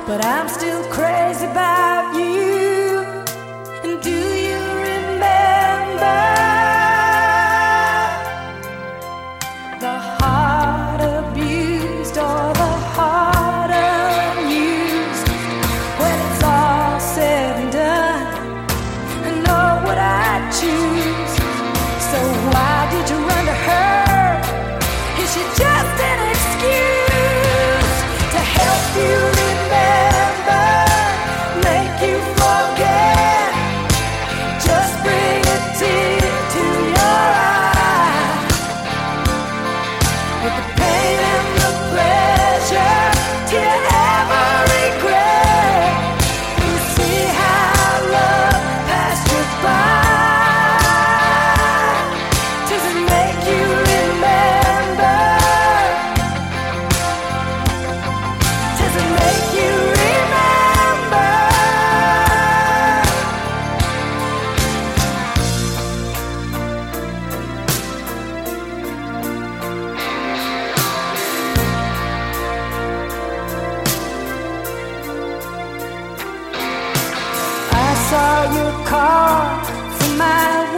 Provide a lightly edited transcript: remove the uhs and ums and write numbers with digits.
but I'm still crazy about you. And do you remember the heart abused or the heart unused? When it's all said and done, I know what I choose. So why did you run to her? Is she just an excuse to help you remember, make you forget? Just bring a tear to your eye. With the pain and the pleasure, do you ever regret? You see how love passed you by. Does it make you remember? Does it make you remember? I saw your car from my